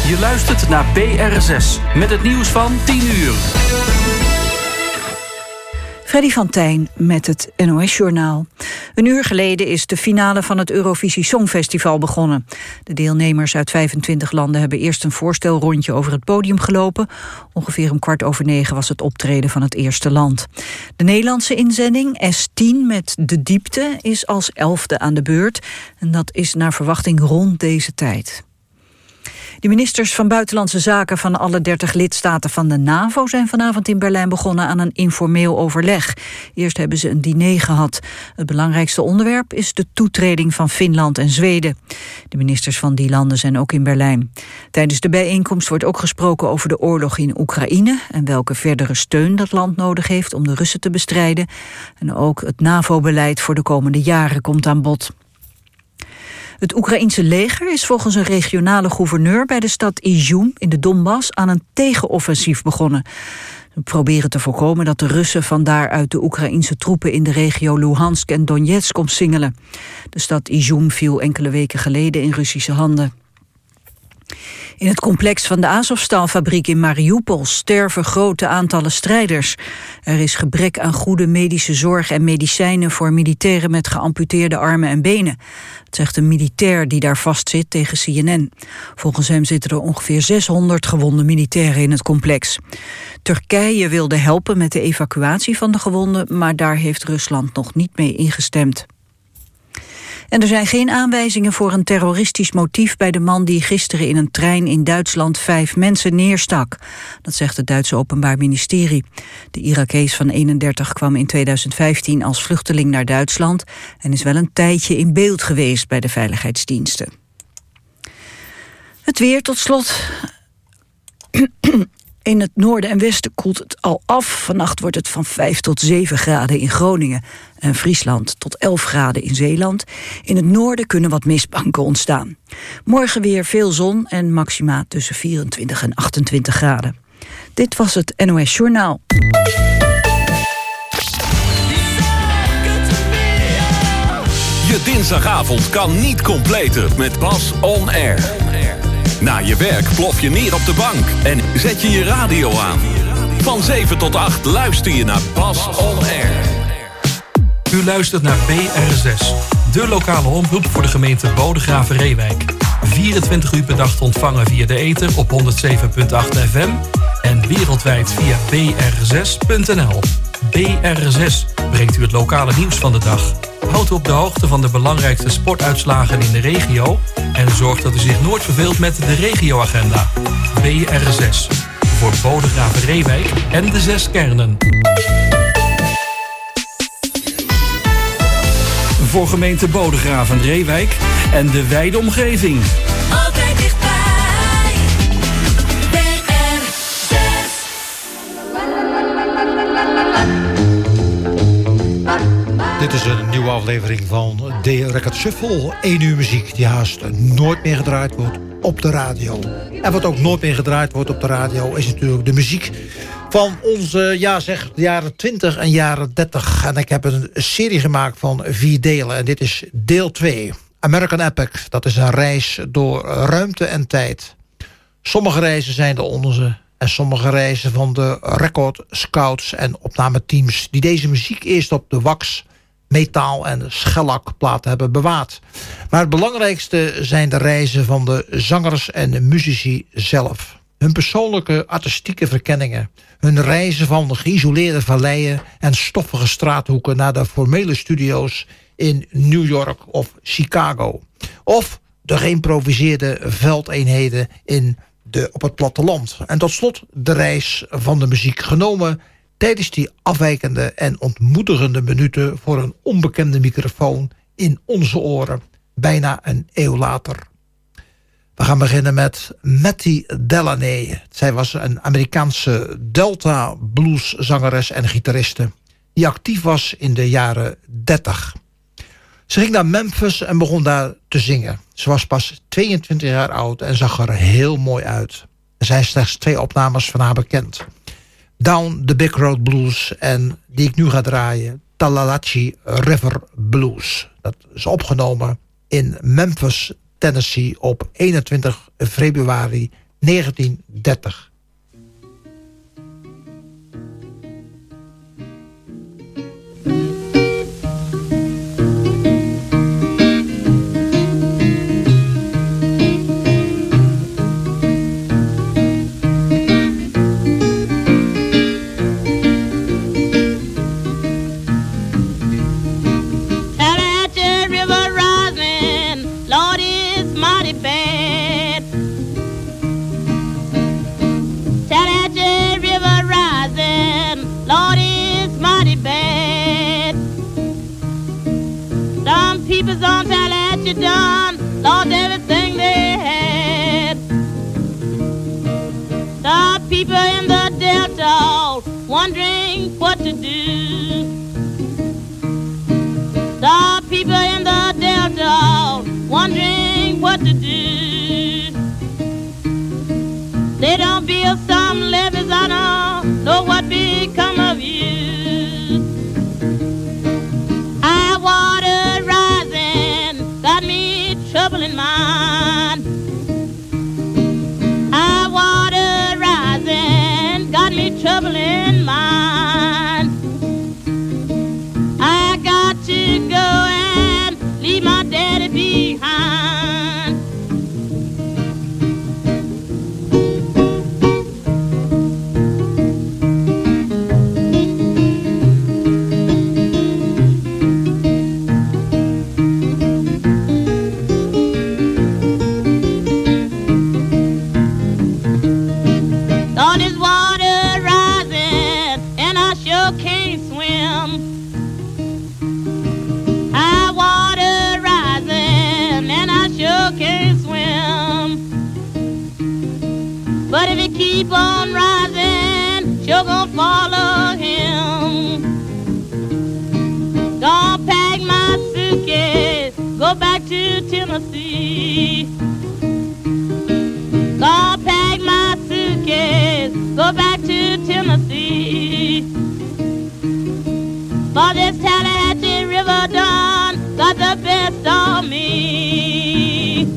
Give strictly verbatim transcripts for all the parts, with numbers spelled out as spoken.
Je luistert naar B R zes met het nieuws van tien uur. Freddy van Tijn met het N O S-journaal. Een uur geleden is de finale van het Eurovisie Songfestival begonnen. De deelnemers uit vijfentwintig landen hebben eerst een voorstelrondje over het podium gelopen. Ongeveer om kwart over negen was het optreden van het eerste land. De Nederlandse inzending, S tien met De Diepte, is als elfde aan de beurt. En dat is naar verwachting rond deze tijd. De ministers van Buitenlandse Zaken van alle dertig lidstaten van de NAVO zijn vanavond in Berlijn begonnen aan een informeel overleg. Eerst hebben ze een diner gehad. Het belangrijkste onderwerp is de toetreding van Finland en Zweden. De ministers van die landen zijn ook in Berlijn. Tijdens de bijeenkomst wordt ook gesproken over de oorlog in Oekraïne en welke verdere steun dat land nodig heeft om de Russen te bestrijden. En ook het NAVO-beleid voor de komende jaren komt aan bod. Het Oekraïense leger is volgens een regionale gouverneur bij de stad Izum in de Donbass aan een tegenoffensief begonnen. Ze proberen te voorkomen dat de Russen vandaar uit de Oekraïense troepen in de regio Luhansk en Donetsk omsingelen. De stad Izum viel enkele weken geleden in Russische handen. In het complex van de Azovstal-fabriek in Mariupol sterven grote aantallen strijders. Er is gebrek aan goede medische zorg en medicijnen voor militairen met geamputeerde armen en benen. Dat zegt een militair die daar vastzit tegen C N N. Volgens hem zitten er ongeveer zeshonderd gewonde militairen in het complex. Turkije wilde helpen met de evacuatie van de gewonden, maar daar heeft Rusland nog niet mee ingestemd. En er zijn geen aanwijzingen voor een terroristisch motief bij de man die gisteren in een trein in Duitsland vijf mensen neerstak. Dat zegt het Duitse Openbaar Ministerie. De Irakees van eenendertig kwam in tweeduizend vijftien als vluchteling naar Duitsland en is wel een tijdje in beeld geweest bij de veiligheidsdiensten. Het weer tot slot. In het noorden en westen koelt het al af. Vannacht wordt het van vijf tot zeven graden in Groningen en Friesland tot elf graden in Zeeland. In het noorden kunnen wat mistbanken ontstaan. Morgen weer veel zon en maxima tussen vierentwintig en achtentwintig graden. Dit was het N O S Journaal. Je dinsdagavond kan niet completer met Bas On Air. Na je werk plof je neer op de bank en zet je je radio aan. Van zeven tot acht luister je naar Bas On Air. U luistert naar B R zes, de lokale omroep voor de gemeente Bodegraven-Reewijk. vierentwintig uur per dag te ontvangen via de ether op honderd zeven komma acht F M en wereldwijd via b r zes punt n l. B R zes brengt u het lokale nieuws van de dag. Houdt u op de hoogte van de belangrijkste sportuitslagen in de regio en zorgt dat u zich nooit verveelt met de regioagenda. B R zes, voor Bodegraven-Reewijk en de zes kernen. Voor gemeente Bodegraven-Reewijk en de wijde omgeving. Altijd dichtbij. B R zes. Dit is een nieuwe aflevering van D Record Shuffle. één uur muziek die haast nooit meer gedraaid wordt op de radio. En wat ook nooit meer gedraaid wordt op de radio is natuurlijk de muziek van onze, ja zeg, jaren twintig en jaren dertig. En ik heb een serie gemaakt van vier delen. En dit is deel twee. American Epic. Dat is een reis door ruimte en tijd. Sommige reizen zijn de onze en sommige reizen van de record scouts en opnameteams die deze muziek eerst op de wax, metaal en schellakplaten hebben bewaard. Maar het belangrijkste zijn de reizen van de zangers en de muzici zelf. Hun persoonlijke artistieke verkenningen. Hun reizen van geïsoleerde valleien en stoffige straathoeken naar de formele studio's in New York of Chicago. Of de geïmproviseerde veldeenheden in de, op het platteland. En tot slot de reis van de muziek genomen tijdens die afwijkende en ontmoedigende minuten voor een onbekende microfoon in onze oren, bijna een eeuw later. We gaan beginnen met Mattie Delaney. Zij was een Amerikaanse Delta blueszangeres en gitariste die actief was in de jaren dertig. Ze ging naar Memphis en begon daar te zingen. Ze was pas tweeëntwintig jaar oud en zag er heel mooi uit. Er zijn slechts twee opnames van haar bekend. Down the Big Road Blues en die ik nu ga draaien, Tallahatchie River Blues. Dat is opgenomen in Memphis, Tennessee op eenentwintig februari negentien dertig. Done, lost everything they had. The people in the Delta wondering what to do. The people in the Delta wondering what to do. They don't build some levees, I don't know what become of you. I water rising, got me trouble in mind. I water rising, got me trouble in mind. I got to go and leave my daddy behind. All this water rising and I sure can't swim. High water rising and I sure can't swim. But if it keep on rising, sure gonna follow him. Gonna pack my suitcase, go back to Tennessee. Gonna pack my suitcase, go back to Tennessee. For this Tallahatchie River done got the best of me.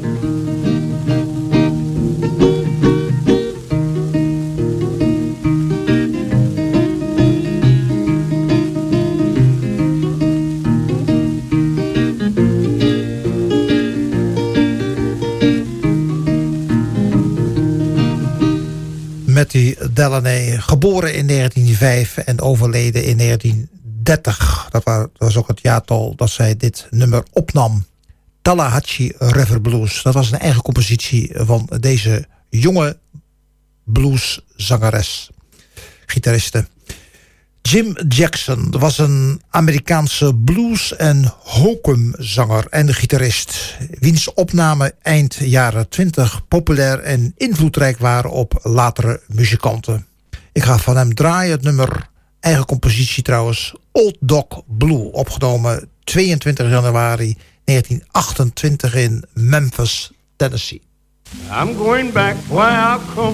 Matty Delaney, geboren in negentien vijf en overleden in negentien dertig. Dat was ook het jaartal dat zij dit nummer opnam. Tallahatchie River Blues. Dat was een eigen compositie van deze jonge blueszangeres, gitariste. Jim Jackson was een Amerikaanse blues- en hokumzanger en gitarist, wiens opnamen eind jaren twintig populair en invloedrijk waren op latere muzikanten. Ik ga van hem draaien het nummer, eigen compositie trouwens, Old Dog Blue, opgenomen tweeëntwintig januari negentien achtentwintig in Memphis, Tennessee. I'm going back where I come.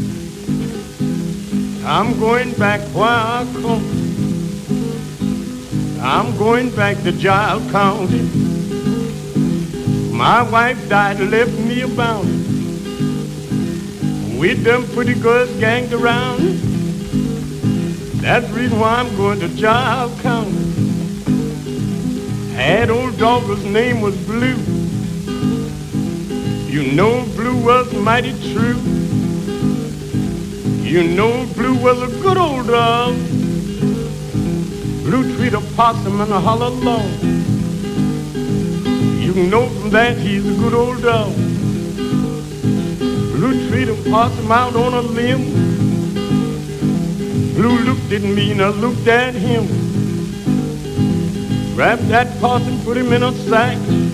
I'm going back where I come. I'm going back to Giles County. My wife died and left me about. With them pretty girls ganged around. That's the reason why I'm going to Giles County. Had old dog, his name was Blue. You know Blue was mighty true. You know Blue was a good old dog. Blue treat a possum and a holler long. You know from that he's a good old dog. Blue treat a possum out on a limb. Blue looked at me and I looked at him. Grabbed that possum, put him in a sack.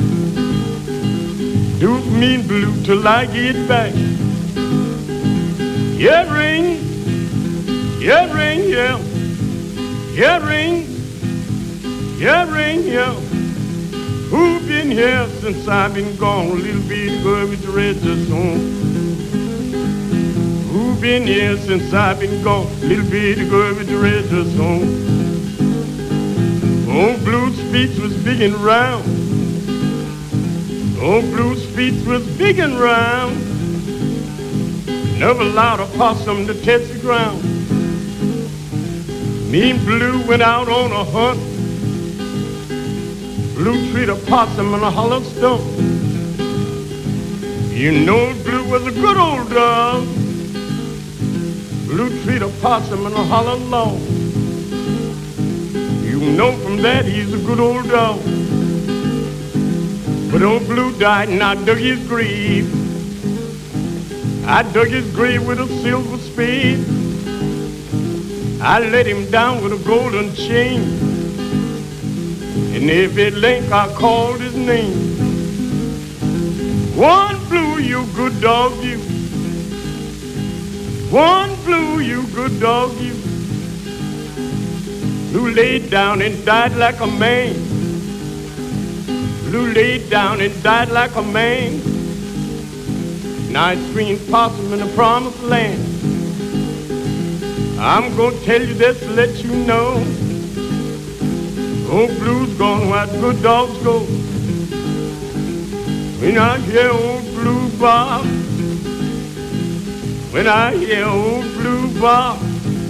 Do me and Blue till I get back. Yeah, ring, yeah, ring, yeah, yeah, ring, yeah, ring, yeah. Who been here since I've been gone? Little bitty girl with the red dress on. Who been here since I've been gone? Little bitty girl with the red dress on. Old Blue's feet was big and round. Old Blue's feet was big and round. never allowed a possum to touch the ground. Me and Blue went out on a hunt. Blue treated a possum in a hollow stump. You know Blue was a good old dog. Blue treated a possum in a hollow log. You know from that he's a good old dog. But old Blue died and I dug his grave. I dug his grave with a silver spade. I let him down with a golden chain. And every link I called his name. One Blue, you good dog, you. One Blue, you good dog, you. Blue laid down and died like a man. Blue laid down and died like a man. Nice green possum in the promised land. I'm gonna tell you this to let you know. Old Blue's gone where good dogs go. When I hear old Blue bark, when I hear old Blue bark,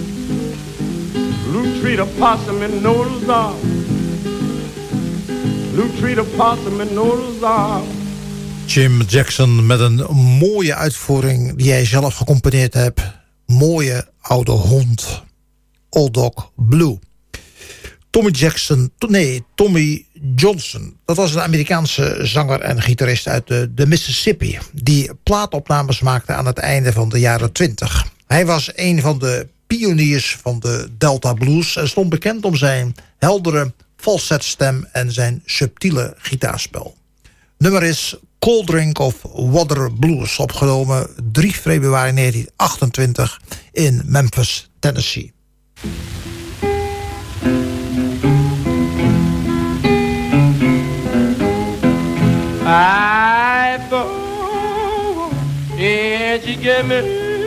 Blue treat a possum in Noah's Ark. Blue treat a possum in Noah's Ark. Jim Jackson met een mooie uitvoering die jij zelf gecomponeerd hebt. Mooie oude hond. Old Dog Blue. Tommy Jackson, nee, Tommy Johnson. Dat was een Amerikaanse zanger en gitarist uit de, de Mississippi. Die plaatopnames maakte aan het einde van de jaren twintig. Hij was een van de pioniers van de Delta Blues en stond bekend om zijn heldere falsetstem en zijn subtiele gitaarspel. Nummer is Cold Drink of Water Blues, opgenomen drie februari negentien achtentwintig in Memphis, Tennessee. I thought if you give me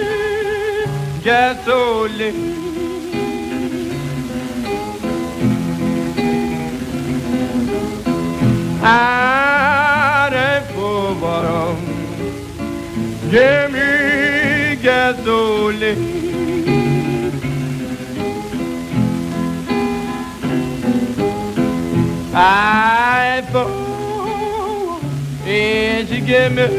gasoline, I didn't for bottom. Give me gasoline. I thought if you give me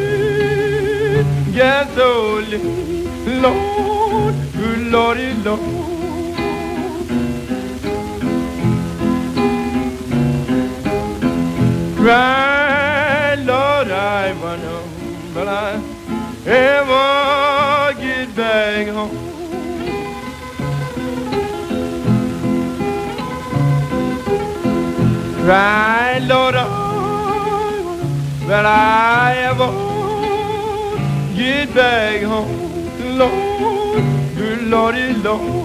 gasoline, Lord, good Lordy, Lord. Right, Lord, I wonder, but I ever get back home. Right, Lord, I wonder, but I ever get back home. Lord, good Lordy, Lord.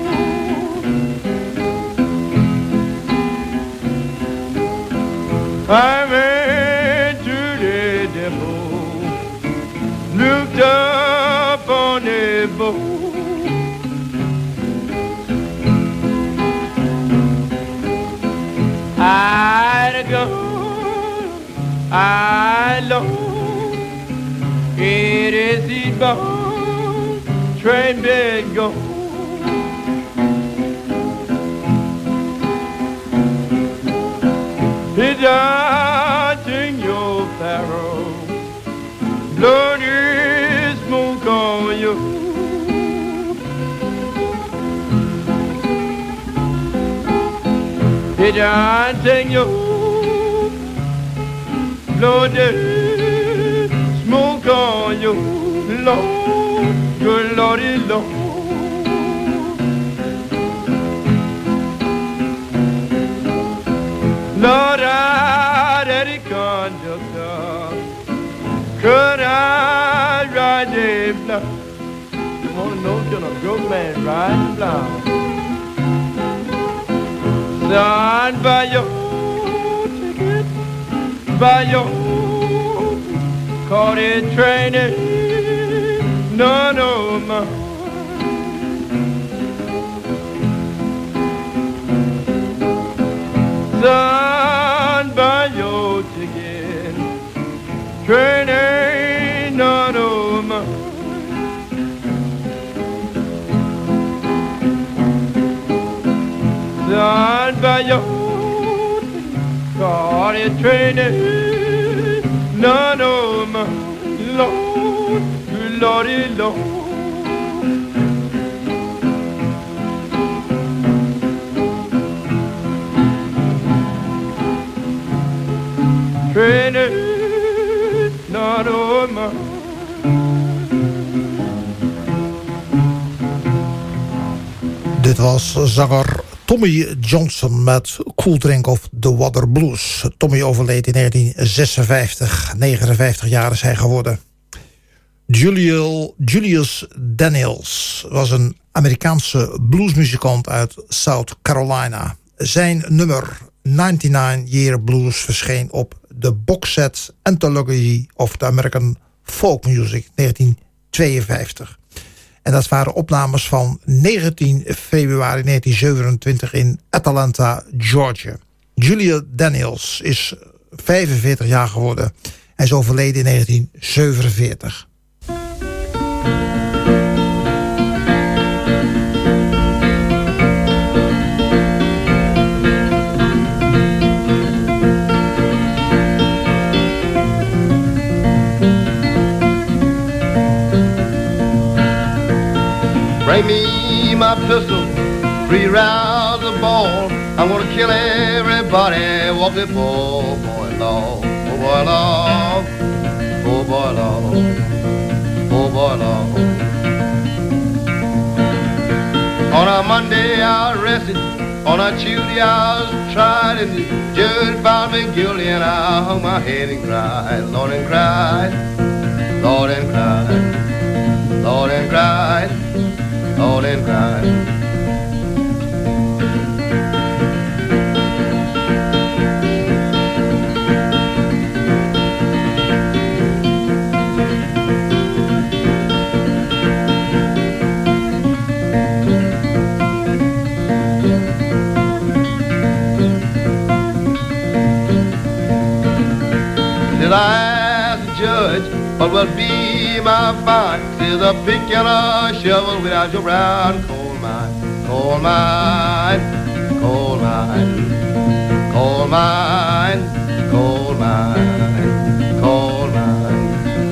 I went to the depot, looked up on the boat. I'd go, I lost, it is the bound train bed go. It's dodging your barrel, bloody smoke on you. It's dodging your bloody smoke on you, Lord, good Lordy, Lord. Lord, I had a conductor, could I ride a block? You wanna know, can a good man ride block? Son, buy your ticket, buy your caught it training, none of mine. Son, buy your ticket, train ain't none of mine. Ride by your started training. None of my Lord, Lordy, Lord. Training, none of my. Dit was zanger Tommy Johnson met Cool Drink of the Water Blues. Tommy overleed in negentien zesenvijftig. negenenvijftig jaar is hij geworden. Julio, Julius Daniels was een Amerikaanse bluesmuzikant uit South Carolina. Zijn nummer negenennegentig Year Blues verscheen op de boxset Anthology of the American Folk Music negentien tweeënvijftig. En dat waren opnames van negentien februari negentien zevenentwintig in Atlanta, Georgia. Julia Daniels is vijfenveertig jaar geworden. Hij is overleden in negentien zevenenveertig. Bring me my pistol, three rounds of ball. I'm gonna kill everybody, walk the ball, boy, Lord, oh boy, Lord, oh boy, Lord, oh boy, Lord. On a Monday I arrested, on a Tuesday I was tried, and the judge found me guilty, and I hung my head and cried, Lord, and cried, Lord, and cried, Lord, and cried. Lord and cried. Did I ask the judge what will be my fine? Is a pick and a shovel without your brown coal mine, coal mine, coal mine, coal mine, coal mine, coal mine.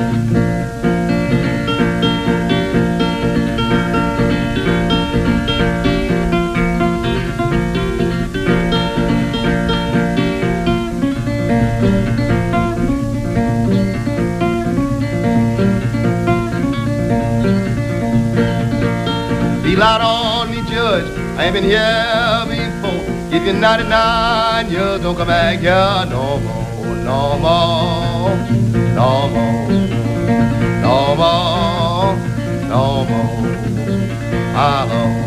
Be light on me, Judge, I ain't been here before. If you're ninety-nine years, don't come back here no more, no more, no more, no more, no more, my Lord.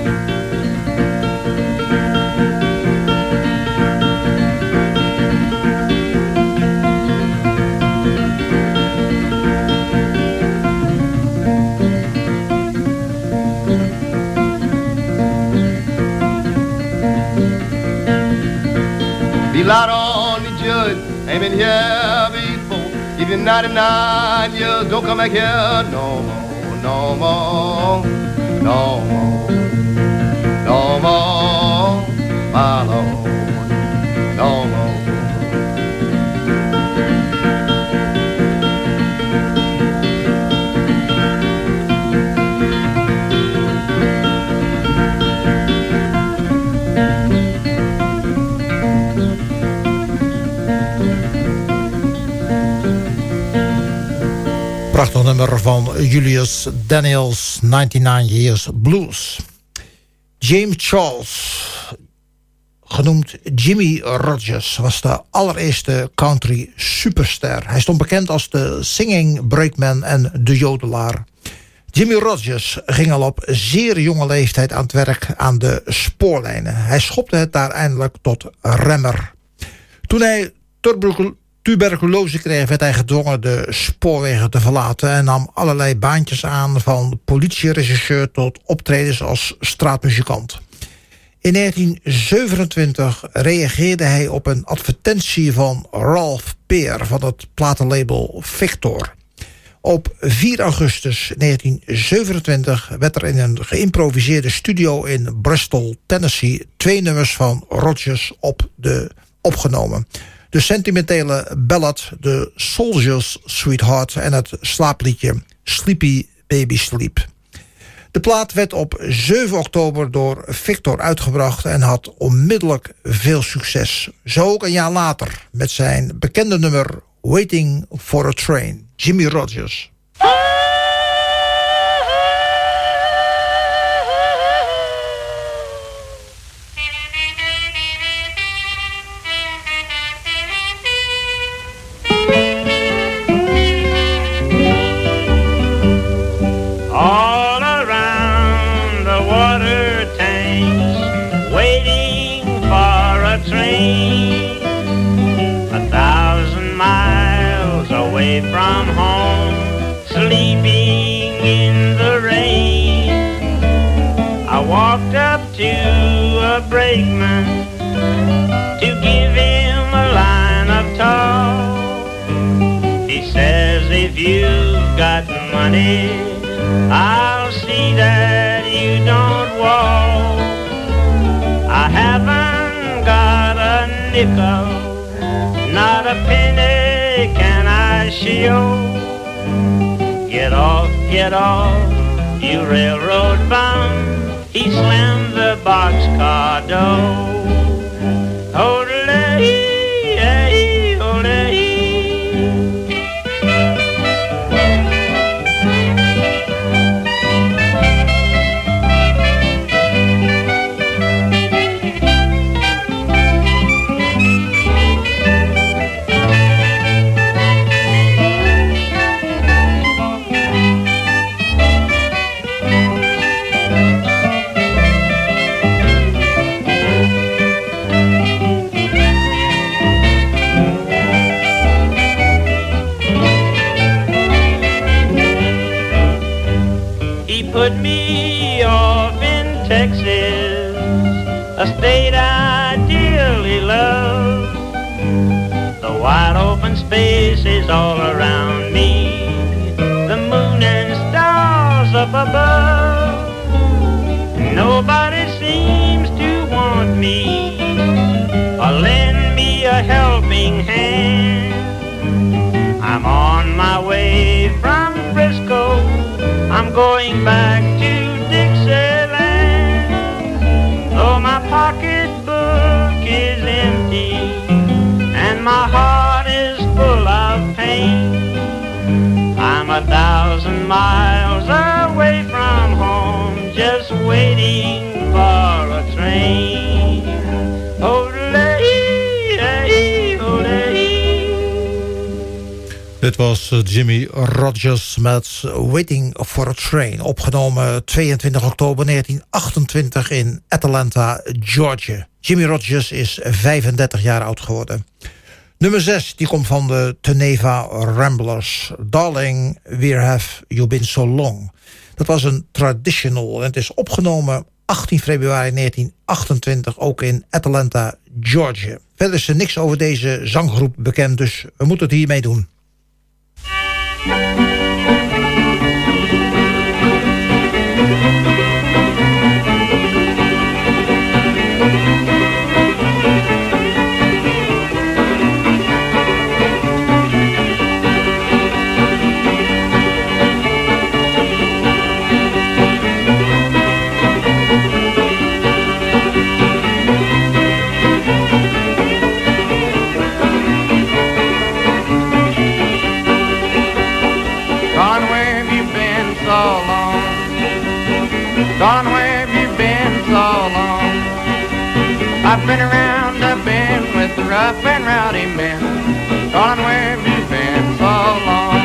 Be light on me, Judge, ain't been here before. If you're ninety-nine years, don't come back here no more, no more, no more, no more, my Lord, no more. Prachtig nummer van Julius Daniels, negenennegentig Years Blues. James Charles, genoemd Jimmy Rogers, was de allereerste country superster. Hij stond bekend als de singing breakman en de jodelaar. Jimmy Rogers ging al op zeer jonge leeftijd aan het werk aan de spoorlijnen. Hij schopte het daar eindelijk tot remmer. Toen hij tuberculose kreeg, werd hij gedwongen de spoorwegen te verlaten en nam allerlei baantjes aan, van politieregisseur tot optredens als straatmuzikant. In negentien zevenentwintig reageerde hij op een advertentie van Ralph Peer van het platenlabel Victor. Op vier augustus negentien zevenentwintig werd er in een geïmproviseerde studio in Bristol, Tennessee, twee nummers van Rodgers op de, opgenomen. De sentimentele ballad The Soldier's Sweetheart en het slaapliedje Sleepy Baby Sleep. De plaat werd op zeven oktober door Victor uitgebracht en had onmiddellijk veel succes. Zo ook een jaar later met zijn bekende nummer Waiting for a Train, Jimmy Rodgers. All around the water tanks, waiting for a train. A thousand miles away from home, sleeping in the rain. I walked up to a brakeman to give him a line of talk. He says, if you've got money, I'll see that you don't walk. I haven't got a nickel, not a penny can I show. Get off, get off, you railroad bum. He slammed the boxcar door. Hold-a-lee, hey, hold-a-lee. Put me off in Texas, a state I dearly love. The wide open spaces all around me, the moon and stars up above. Nobody seems to want me or lend me a helping hand. I'm on my way from Frisco, I'm going back to Dixieland. Though my pocketbook is empty and my heart is full of pain, I'm a thousand miles away from home, just waiting for a train. Dit was Jimmy Rodgers met Waiting for a Train. Opgenomen tweeëntwintig oktober negentien achtentwintig in Atlanta, Georgia. Jimmy Rodgers is vijfendertig jaar oud geworden. Nummer zes, die komt van de Teneva Ramblers. Darling, where have you been so long? Dat was een traditional en het is opgenomen achttien februari negentien achtentwintig, ook in Atlanta, Georgia. Verder is er niks over deze zanggroep bekend, dus we moeten het hiermee doen. Darling, where have you been so long? I've been around the bend with the rough and rowdy men. Darling, where have you been so long?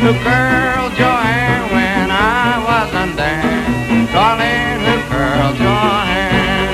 who curled your hair when I wasn't there? Darling, who curled your hair?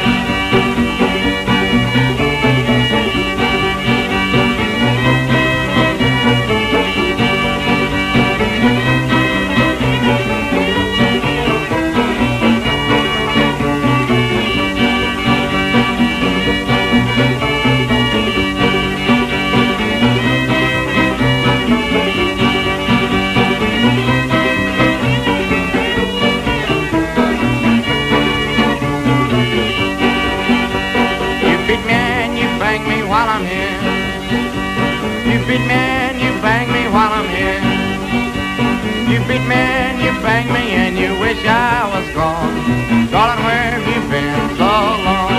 While I'm here, you beat me and you bang me while I'm here. You beat me and you bang me and you wish I was gone. Darling, where have you been so long?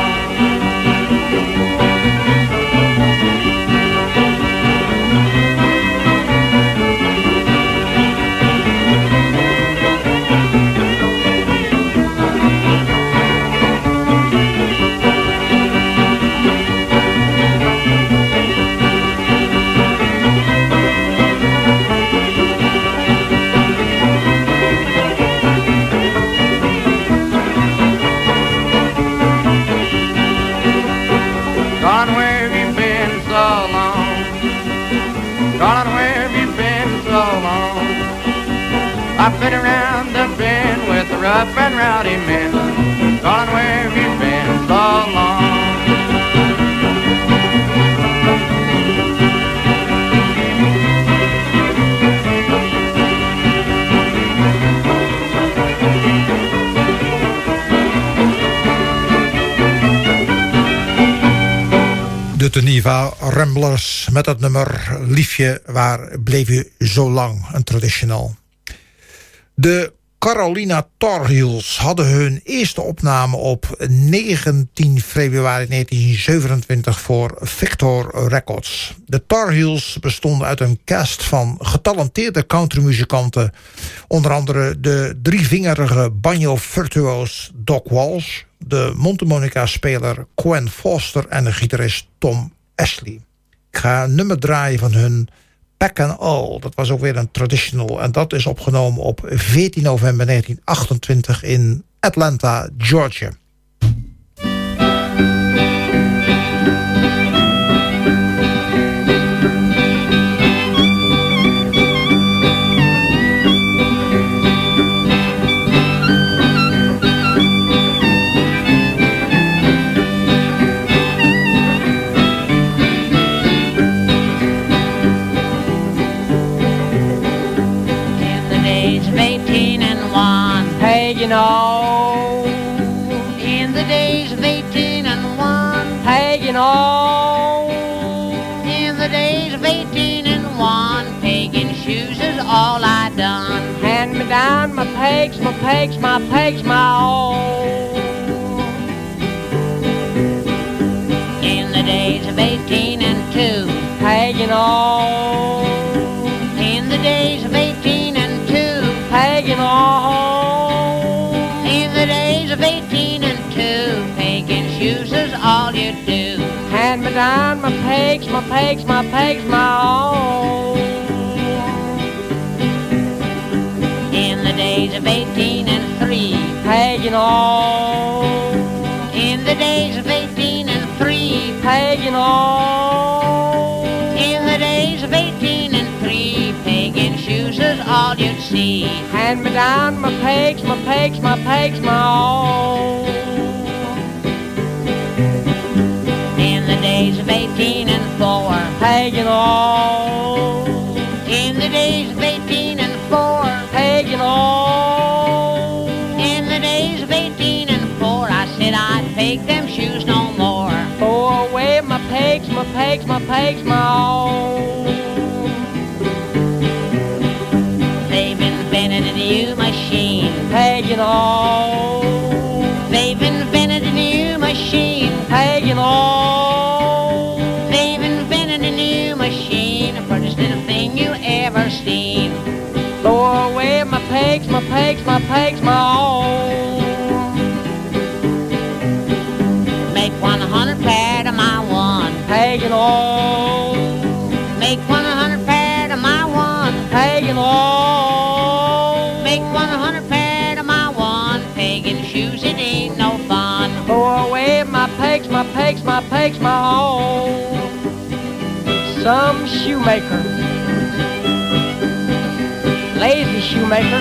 I've been around the bend with the rough and rowdy men. Darling, where have you been so long? De Geneva Ramblers met het nummer Liefje, waar bleef je zo lang? Een traditional. De Carolina Tar Heels hadden hun eerste opname op negentien februari negentien zevenentwintig voor Victor Records. De Tar Heels bestonden uit een cast van getalenteerde countrymuzikanten. Onder andere de drievingerige banjo-virtuoos Doc Walsh, de mondharmonica-speler Quen Foster en de gitarist Tom Ashley. Ik ga een nummer draaien van hun, Pack and All. Dat was ook weer een traditional. En dat is opgenomen op veertien november negentien achtentwintig in Atlanta, Georgia. You know, in the days of eighteen and one, hey, you know, in the days of eighteen and one, pegging shoes is all I done. Hand me down my pegs, my pegs, my pegs, my all. In the days of eighteen and two, hey, you know, in the days of eighteen and two, hey, you know. eighteen and two, pegging shoes is all you do. Hand me down my pegs, my pegs, my pegs, my all. In the days of eighteen and three, pegging all. In the days of eighteen and three, pegging all. In the days of eighteen and three, pegging shoes is all you'd see. Hand me down my pegs, my pegs, my pegs, my all. In the days of eighteen and four, pegging all. In the days of eighteen and four, pegging all. In the days of eighteen and four, I said I'd peg them shoes no more. Throw away my pegs, my pegs, my pegs, my all. They've invented a new machine, pegging all. They've invented a new machine, pegging all. They've invented a new machine for just little thing you ever seen. Throw away my pegs, my pegs, my pegs, my all. Make one hundred pair to my one, pegging all. Make one hundred pair to my one, pegging all. makes my pegs my home. Some shoemaker, lazy shoemaker,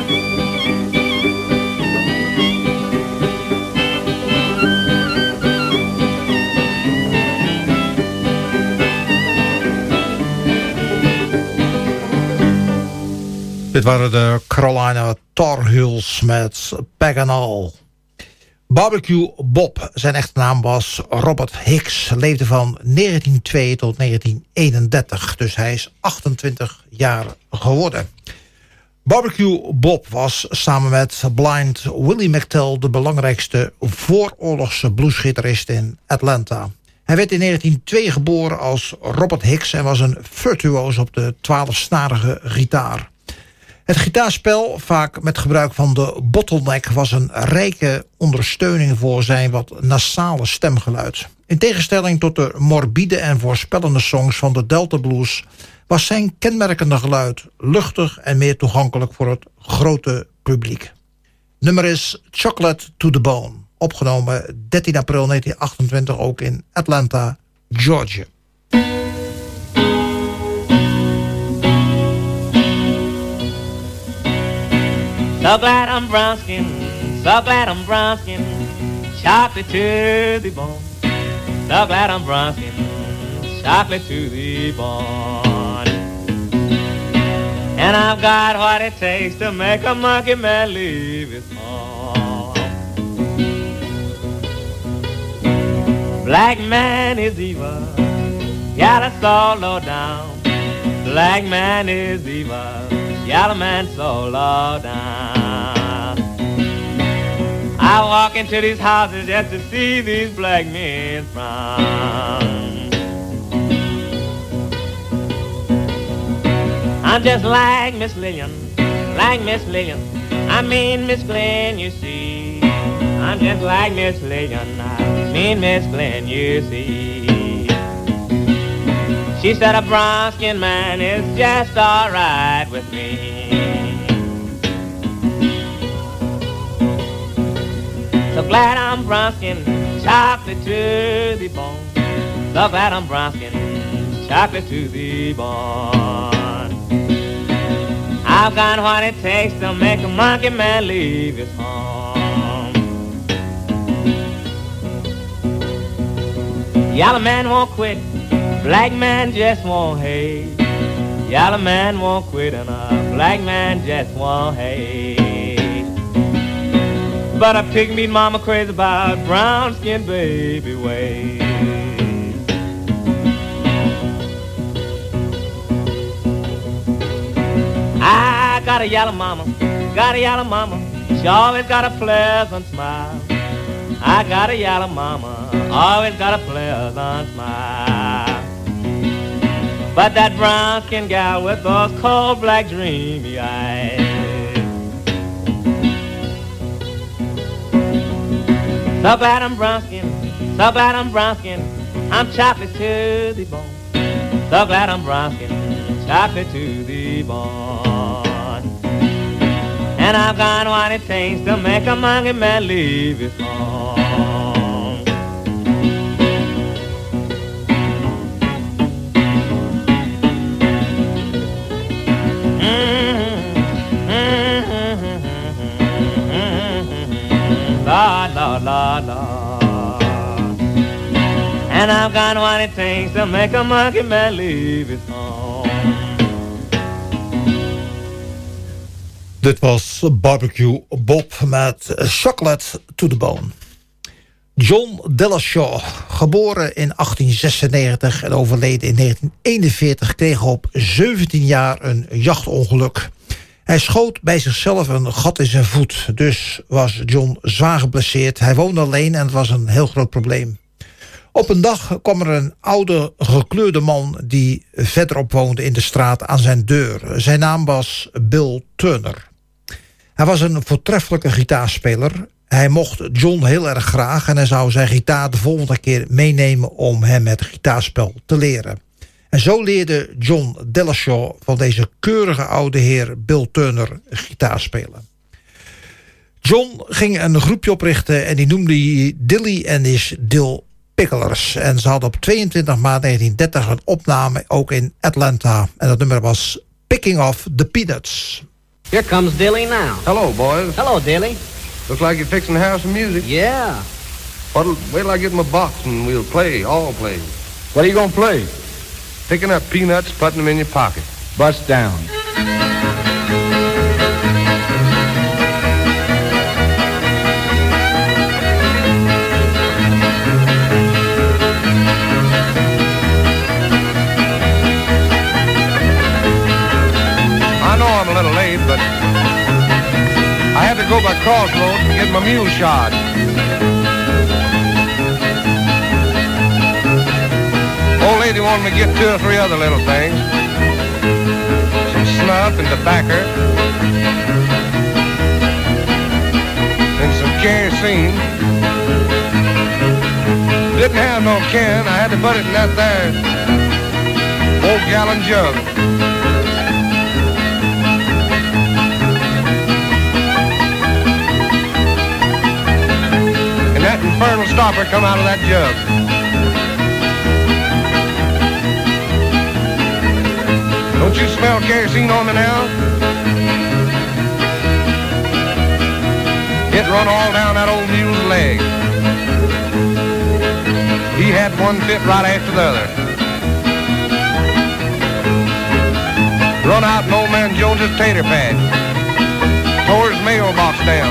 Dit waren de Carolina Tar Heels met Peg and All. Barbecue Bob, zijn echte naam was Robert Hicks, leefde van negentien nul twee tot negentien eenendertig, dus hij is achtentwintig jaar geworden. Barbecue Bob was samen met Blind Willie McTell de belangrijkste vooroorlogse bluesgitarist in Atlanta. Hij werd in negentien nul twee geboren als Robert Hicks en was een virtuoos op de twaalfsnarige gitaar. Het gitaarspel, vaak met gebruik van de bottleneck, was een rijke ondersteuning voor zijn wat nasale stemgeluid. In tegenstelling tot de morbide en voorspellende songs van de Delta Blues was zijn kenmerkende geluid luchtig en meer toegankelijk voor het grote publiek. Nummer is Chocolate to the Bone, opgenomen dertien april negentien achtentwintig ook in Atlanta, Georgia. So glad I'm brown skin, so glad I'm brown skin, chocolate to the bone. So glad I'm brown skin, chocolate to the bone. And I've got what it takes to make a monkey man leave his home. Black man is evil, yellow so low down. Black man is evil, yellow man so low down. I walk into these houses just to see these black men frown. I'm just like Miss Lillian, like Miss Lillian. I mean Miss Glenn, you see. I'm just like Miss Lillian, I mean Miss Glenn, you see. She said a brown-skinned man is just all right with me. So glad I'm brown-skinned, chocolate to the bone. So glad I'm brown-skinned, chocolate to the bone. I've got what it takes to make a monkey man leave his home. Yellow man won't quit, black man just won't hate. Yellow man won't quit and a black man just won't hate. But a pygmy mama crazy about brown-skinned baby ways. I got a yellow mama, got a yellow mama. She always got a pleasant smile. I got a yellow mama, always got a pleasant smile. But that brown-skinned gal with those cold black dreamy eyes. So glad I'm brown-skinned, so glad I'm brown-skinned, I'm chocolate to the bone. So glad I'm brown-skinned, chocolate to the bone. And I've got what it takes to make a monkey man leave his home. Lord, Lord, Lord, Lord. And I've got what it takes to make a monkey man leave his home. Dit was Barbecue Bob met Chocolate to the Bone. John Dillashaw, geboren in achttien zesennegentig en overleden in negentien eenenveertig... kreeg op zeventien jaar een jachtongeluk. Hij schoot bij zichzelf een gat in zijn voet. Dus was John zwaar geblesseerd. Hij woonde alleen en het was een heel groot probleem. Op een dag kwam er een oude gekleurde man die verderop woonde in de straat aan zijn deur. Zijn naam was Bill Turner. Hij was een voortreffelijke gitaarspeler. Hij mocht John heel erg graag en hij zou zijn gitaar de volgende keer meenemen om hem het gitaarspel te leren. En zo leerde John Dillashaw van deze keurige oude heer Bill Turner gitaar spelen. John ging een groepje oprichten en die noemde hij Dilly and his Dill Picklers. En ze hadden op tweeëntwintig maart negentien dertig een opname ook in Atlanta. En dat nummer was Picking Off the Peanuts. Here comes Dilly now. Hello, boys. Hello, Dilly. Looks like you're fixing to have some music. Yeah. What'll, wait till I get my box and we'll play, all play. What are you gonna play? Picking up peanuts, putting them in your pocket. Bust down. I know I'm a little late, but I had to go by Crossroads to get my mule shod. Old lady wanted me to get two or three other little things. Some snuff and tobacco. And some kerosene. Didn't have no can. I had to put it in that there old gallon jug. And that infernal stopper come out of that jug. Don't you smell kerosene on me now? It run all down that old mule's leg. He had one fit right after the other. Run out in old man Jones's tater patch. Tore his mailbox down.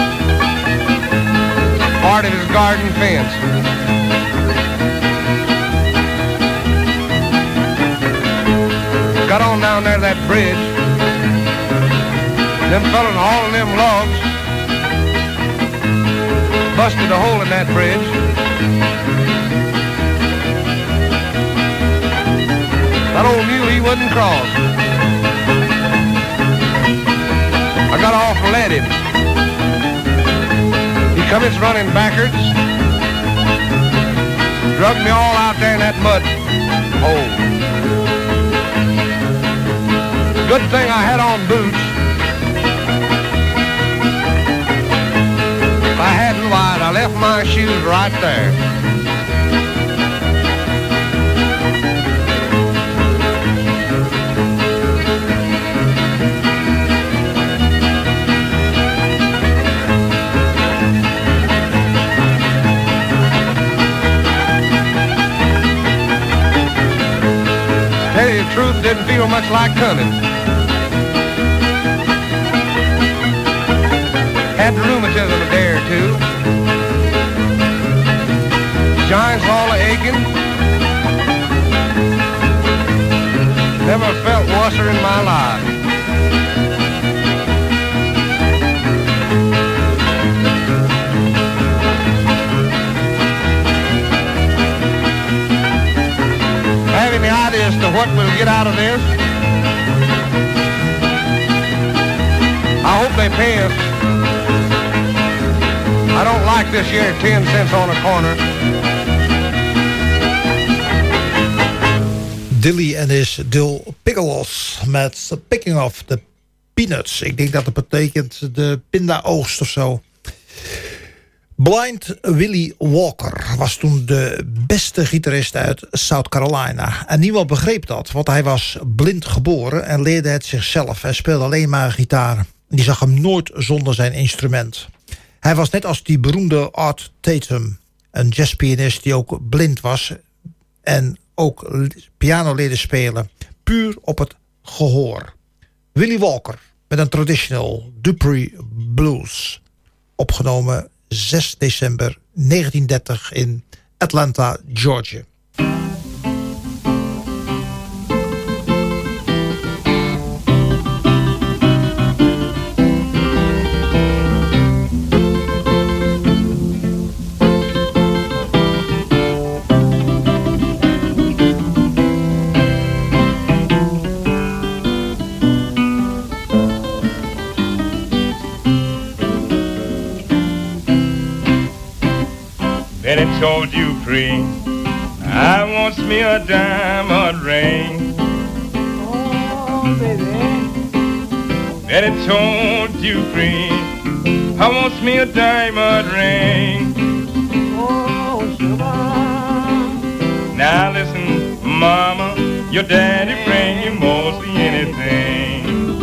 Part of his garden fence. Got on down there to that bridge. Them fellas hauling them logs busted a hole in that bridge. That old mule, he wouldn't cross. I got off and let him. He come it's running backwards. Drugged me all out there in that mud hole. Good thing I had on boots. If I hadn't, why, I left my shoes right there. Tell you the truth, didn't feel much like coming. Had the rheumatism a day or two. Joints all aching. Never felt worser in my life. Have any idea as to what we'll get out of this? I hope they pay us. I don't like this here ten cents on a corner. Dilly en his Dill Pickles met Picking Off the Peanuts. Ik denk dat het betekent de pindaoogst of zo. Blind Willie Walker was toen de beste gitarist uit South Carolina. En niemand begreep dat, want hij was blind geboren en leerde het zichzelf. Hij speelde alleen maar gitaar. Die zag hem nooit zonder zijn instrument. Hij was net als die beroemde Art Tatum, een jazzpianist die ook blind was en ook piano leerde spelen, puur op het gehoor. Willie Walker met een traditional Dupree Blues, opgenomen zes december negentien dertig in Atlanta, Georgia. Betty told Dupree, I wants me a diamond ring. Oh, baby. Betty told Dupree, I wants me a diamond ring. Oh, sugar. Now listen, mama, your daddy bring you mostly anything.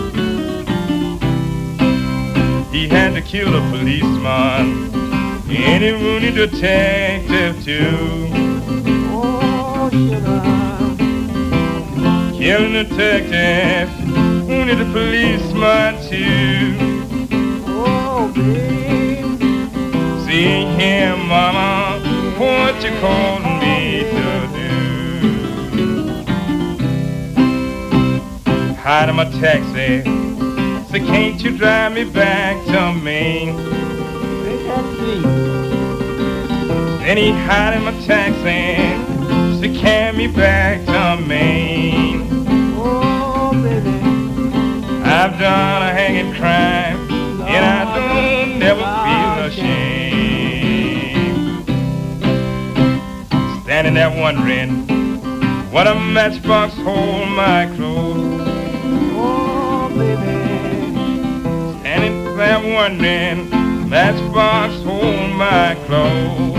He had to kill a policeman, any wounded detective too. Oh, should I? Killing a detective, wounded a policeman too. Oh, babe. See here, mama, what you calling me to do? Hide in my taxi, so can't you drive me back to Maine? Then he hide in my taxi, so carry me back to Maine. Oh, baby. I've done a hanging crime, and I don't never feel ashamed. Standing there wondering, what a matchbox hold my clothes. Oh, baby. Standing there wondering, matchbox hold my clothes.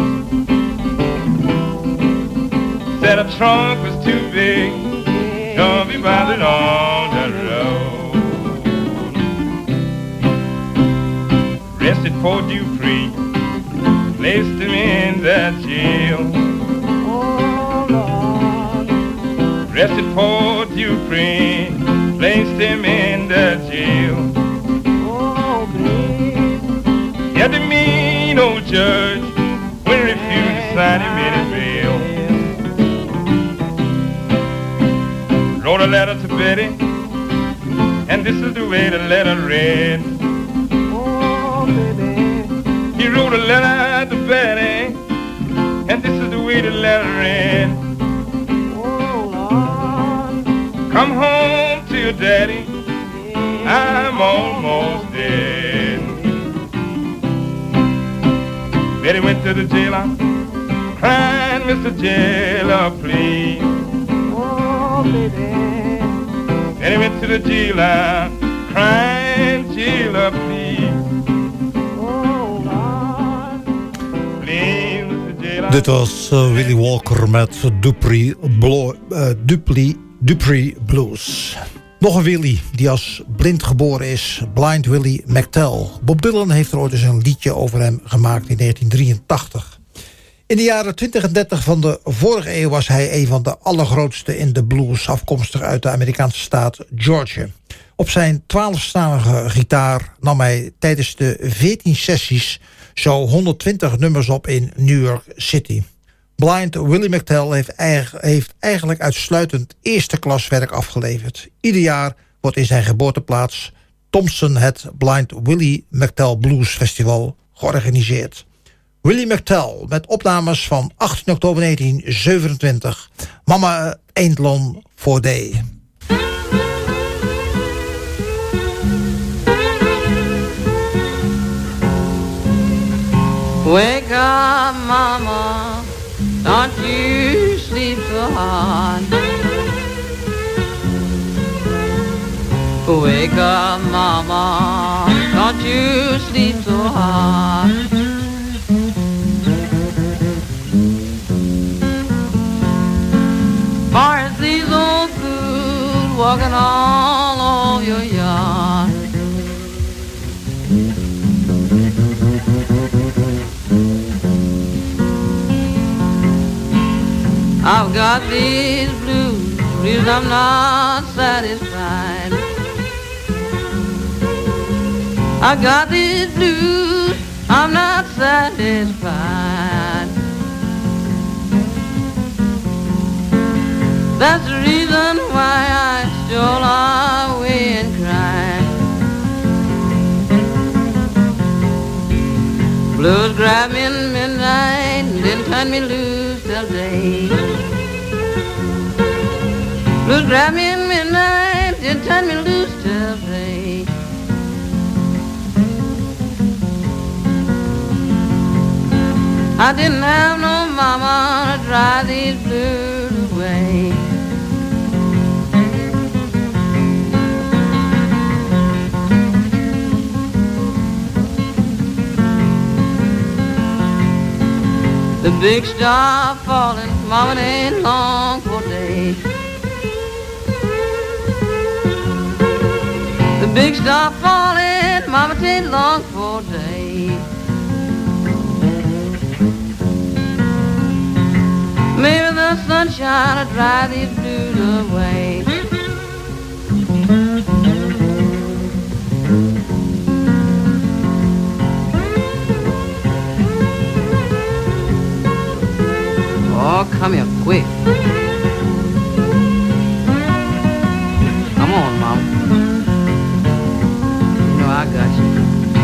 Said a trunk was too big, don't be bothered on the road. Arrested for Dupree, placed him in the jail. Oh, Lord. Arrested for Dupree, placed him in the jail. Oh, babe. Yet the mean old judge, when he refused to sign him any bail. Wrote a letter to Betty, and this is the way the letter read. Oh, baby. He wrote a letter to Betty, and this is the way the letter read. Oh, Lord. Come home to your daddy, I'm almost dead. Betty went to the jailer, crying, Mister Jailer, please. Oh, baby. Betty went to the jailer, crying, jailer, please. Oh, Lord. Please, Mister Jailer. Dit was uh, Willie Walker met Dupree, Blo- uh, Dupree, Dupree Blues. Nog een Willie die als blind geboren is, Blind Willie McTell. Bob Dylan heeft er ooit eens een liedje over hem gemaakt in negentien drieëntachtig. In de jaren twintig en dertig van de vorige eeuw was hij een van de allergrootste in de blues, afkomstig uit de Amerikaanse staat Georgia. Op zijn twaalfstalige gitaar nam hij tijdens de veertien sessies zo honderdtwintig nummers op in New York City. Blind Willie McTell heeft, eig- heeft eigenlijk uitsluitend eerste klas werk afgeleverd. Ieder jaar wordt in zijn geboorteplaats Thompson het Blind Willie McTell Blues Festival georganiseerd. Willie McTell met opnames van achttien oktober negentien zevenentwintig. Mama Ain't Long for Day. Wake up, mama, don't you sleep so hard. Wake up, mama, don't you sleep so hard. For it's these old fools walking all over your yard. I've got these blues, blues I'm not satisfied. I got these blues, I'm not satisfied. That's the reason why I stroll away and cry. Blues grab me in midnight and then turn me loose till day. Blues grab me in midnight then turn me loose till day. I didn't have no mama to drive these blues away. The big star falling Mama, it ain't long for day. The big star falling, Mama, it ain't long for day. Maybe the sunshine will drive these blues away. Oh, come here quick. Come on, Mama. You know I got you.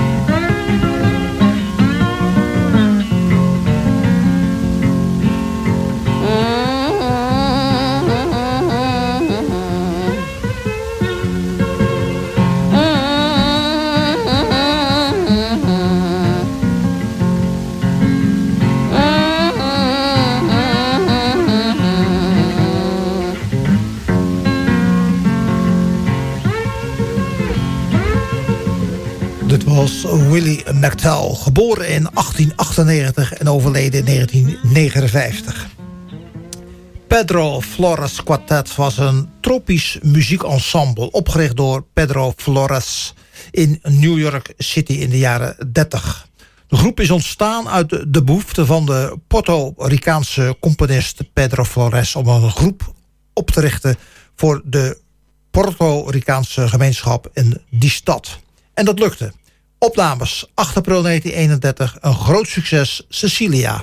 Dit was Willie McTell, geboren in achttien achtennegentig en overleden in negentien negenenvijftig. Pedro Flores Quartet was een tropisch muziekensemble, opgericht door Pedro Flores in New York City in de jaren dertig. De groep is ontstaan uit de behoefte van de Puerto Ricaanse componist Pedro Flores om een groep op te richten voor de Puerto Ricaanse gemeenschap in die stad. En dat lukte. Opnames acht april negentien eenendertig, een groot succes, Cecilia.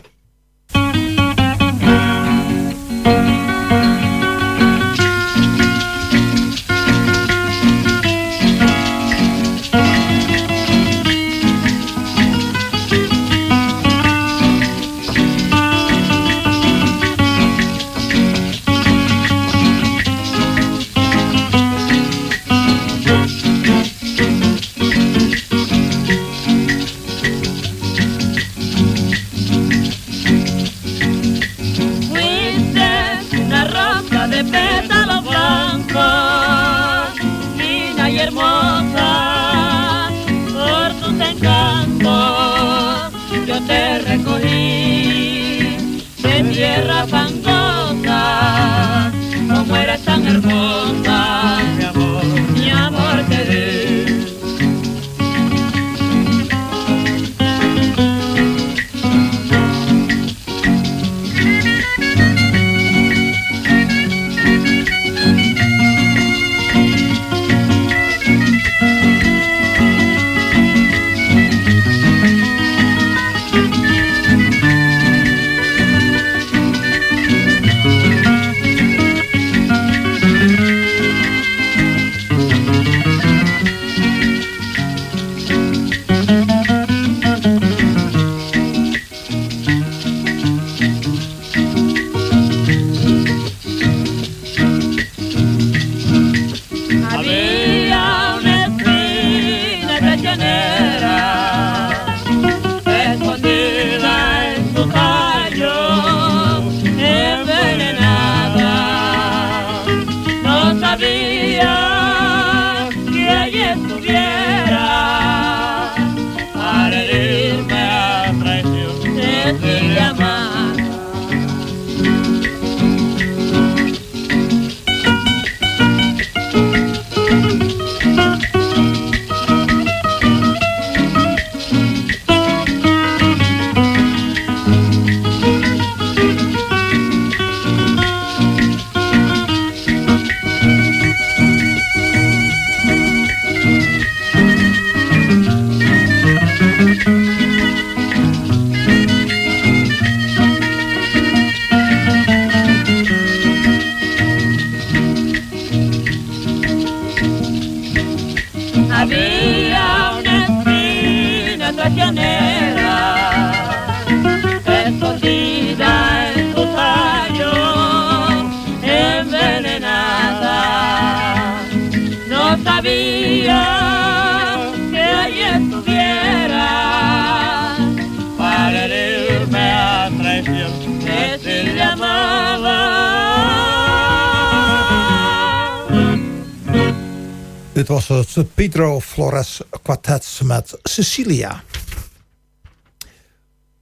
Dit was het Pedro Flores Quartet met Cecilia.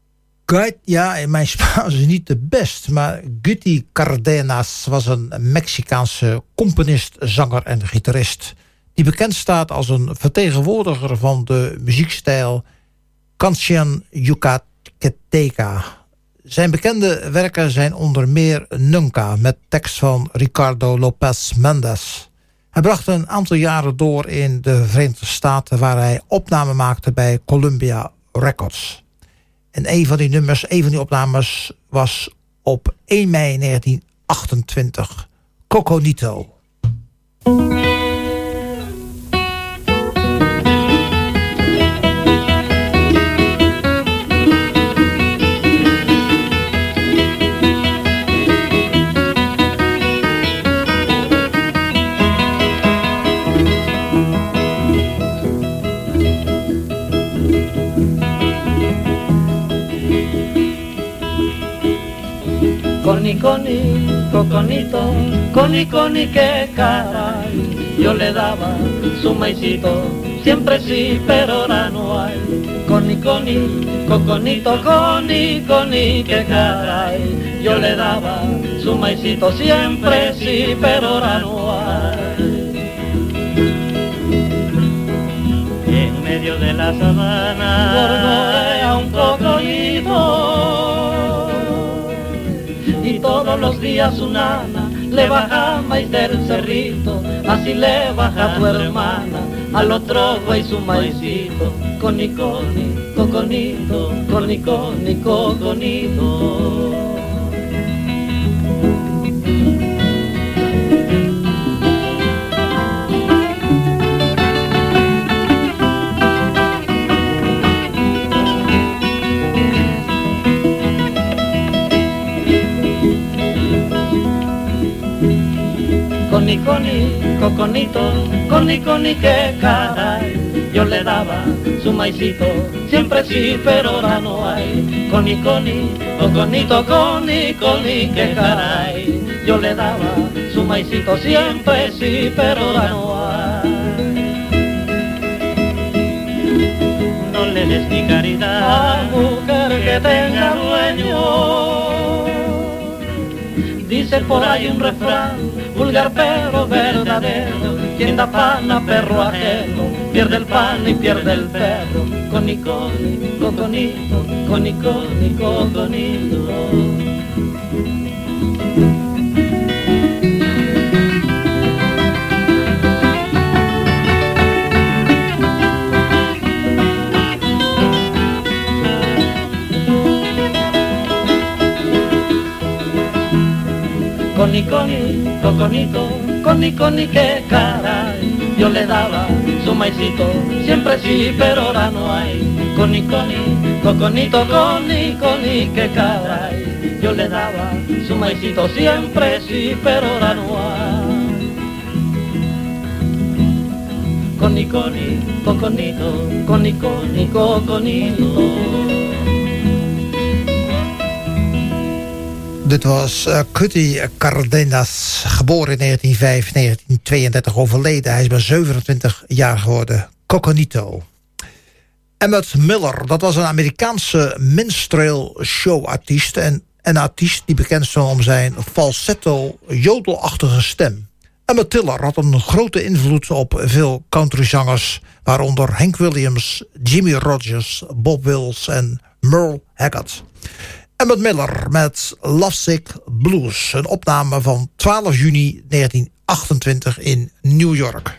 Guy, ja, mijn Spaans is niet de best, maar Guti Cardenas was een Mexicaanse componist, zanger en gitarist, die bekend staat als een vertegenwoordiger van de muziekstijl Canción Yucateca. Zijn bekende werken zijn onder meer Nunca, met tekst van Ricardo López Méndez. Hij bracht een aantal jaren door in de Verenigde Staten, waar hij opname maakte bij Columbia Records. En een van die nummers, een van die opnames was op één mei negentien achtentwintig. Coconito. Coni, coni, coconito, coni, coni, que caray. Yo le daba su maicito, siempre sí, pero ahora no hay. Coni, coni, coconito, coni, coni, que caray. Yo le daba su maicito, siempre sí, pero ahora no hay. En medio de la sabana, gorgorea un coconito. Y todos los días su nana le baja maíz del cerrito, así le baja a tu hermana, al otro güey su maicito. Coni, coni, coconito, coni, coni, coconito. Coni, coni, coconito, coni, coni, que caray. Yo le daba su maicito, siempre sí, pero ahora no hay. Coni, coni, coconito, coni, coni, que caray. Yo le daba su maicito, siempre sí, pero ahora no hay. No le des ni caridad a mujer que tenga dueño. Dice por ahí un refrán, vulgar pero verdadero, quien da pan a perro ajeno, pierde el pan y pierde el perro. Coni, coni, coconito, coni, coni, coconito. Coni, coni, coconito, coni, coni, que caray. Yo le daba su maicito, siempre sí, pero ahora no hay. Coni, coni, coconito, coni, coni, que caray. Yo le daba su maicito, siempre sí, pero ahora no hay. Coni, coni, coconito, coni, coni, coconito. Dit was uh, Cuti Cardenas, geboren in negentien vijf, negentien tweeëndertig, overleden. Hij is maar zevenentwintig jaar geworden. Coconito. Emmett Miller, dat was een Amerikaanse minstrel showartiest. En een artiest die bekend stond om zijn falsetto, jodelachtige stem. Emmett Tiller had een grote invloed op veel countryzangers, waaronder Hank Williams, Jimmy Rogers, Bob Wills en Merle Haggard. Emmett Miller met Lovesick Blues, een opname van twaalf juni negentien achtentwintig in New York.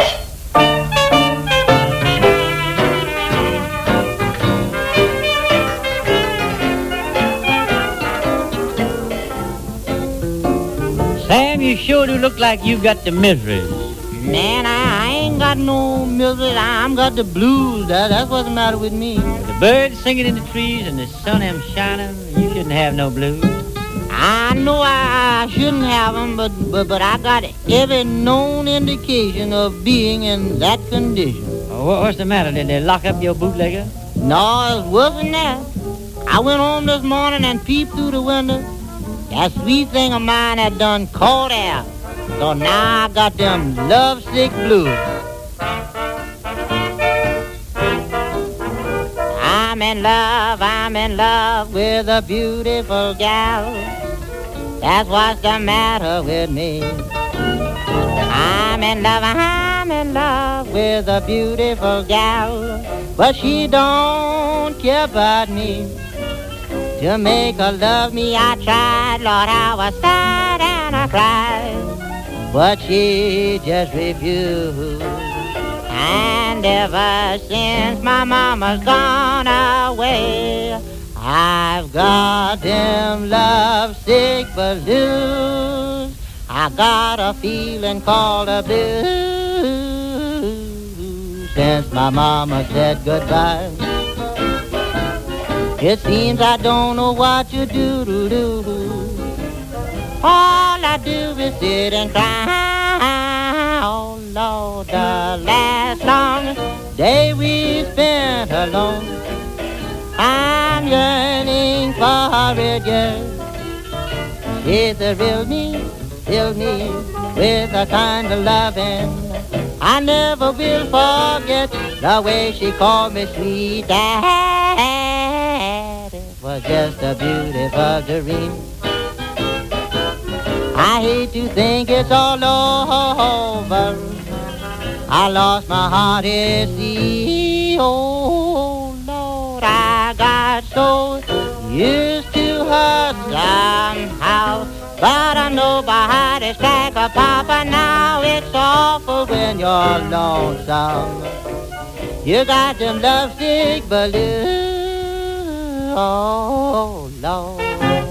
Sam, you sure do look like you got the miseries. Man, I ain't got no misery. I'm got the blues. That, that's what's the matter with me. The birds singing in the trees and the sun am shining. You shouldn't have no blues. I know I shouldn't have them, but, but, but I got every known indication of being in that condition. Oh, what's the matter? Did they lock up your bootlegger? No, it's worse than that. I went home this morning and peeped through the window. That sweet thing of mine had done caught out. So now I got them lovesick blues. I'm in love, I'm in love with a beautiful gal. That's what's the matter with me. I'm in love, I'm in love with a beautiful gal, but she don't care about me. To make her love me, I tried, Lord, how I sighed and I cried, but she just refused. And ever since my mama's gone away, I've got them lovesick blues. I got a feeling called a blues since my mama said goodbye. It seems I don't know what to do, do, do, do. All I do is sit and cry. Oh Lord, the last long day we spent alone, I'm yearning for it, yes. It's a real me, fill me with a kind of loving. I never will forget the way she called me sweet dad. It was just a beautiful dream. I hate to think it's all over. I lost my heart at sea. Oh Lord, I got so used to her somehow. But I know by heart it's like a papa now. It's awful when you're lonesome. You got them lovesick blues. Oh Lord.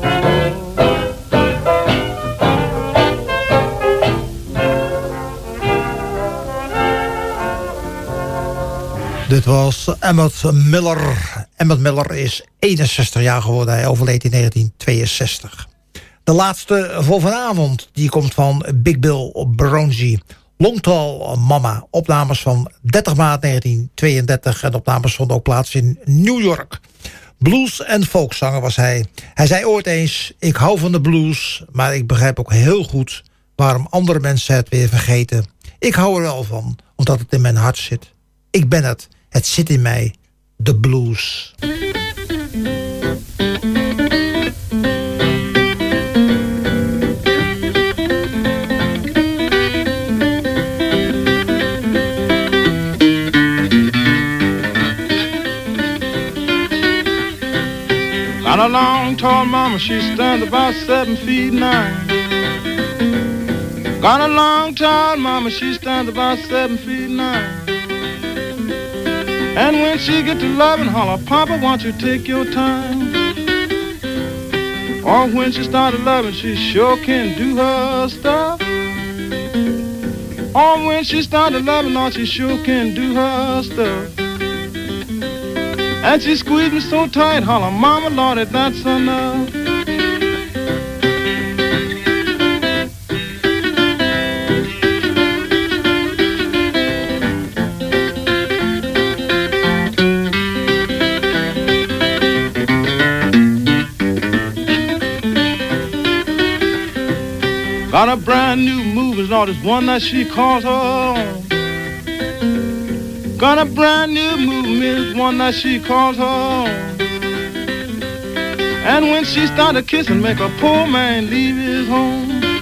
Dit was Emmett Miller. Emmett Miller is eenenzestig jaar geworden. Hij overleed in negentien tweeënzestig. De laatste voor vanavond die komt van Big Bill Broonzy. Long Tall Mama. Opnames van dertig maart negentien tweeëndertig. En opnames vonden ook plaats in New York. Blues- en folkzanger was hij. Hij zei ooit eens: ik hou van de blues, maar ik begrijp ook heel goed waarom andere mensen het weer vergeten. Ik hou er wel van, omdat het in mijn hart zit. Ik ben het. Het zit in mij. De blues. Got a long, tall mama, she stands about seven feet nine. Got a long, tall mama, she stands about seven feet nine. And when she get to loving, holler, Papa, won't you take your time? Or when she started loving, she sure can do her stuff. Or when she started loving, oh, she sure can do her stuff. And she squeezed me so tight, holler, Mama, Lord, if that's enough. Got a brand new movie, Lord, it's one that she calls her own. Got a brand new movie, it's one that she calls her own. And when she started kissing, make a poor man leave his home.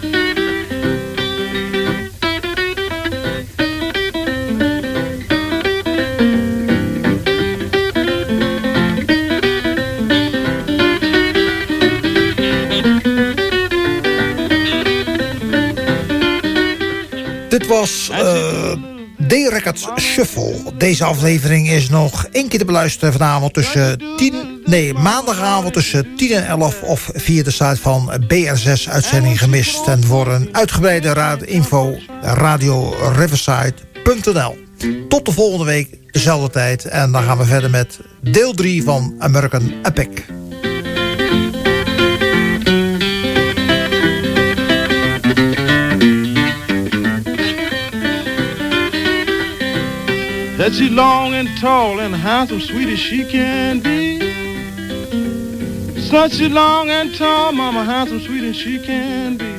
Dit was uh, D-Records Shuffle. Deze aflevering is nog één keer te beluisteren vanavond tussen tien... Nee, maandagavond tussen tien en elf of via de site van B R zes uitzending gemist. En voor een uitgebreide raad, info radio riverside punt n l. Tot de volgende week, dezelfde tijd. En dan gaan we verder met deel drie van American Epic. That she's long and tall and handsome, sweet as she can be. Such a long and tall, mama, handsome, sweet as she can be.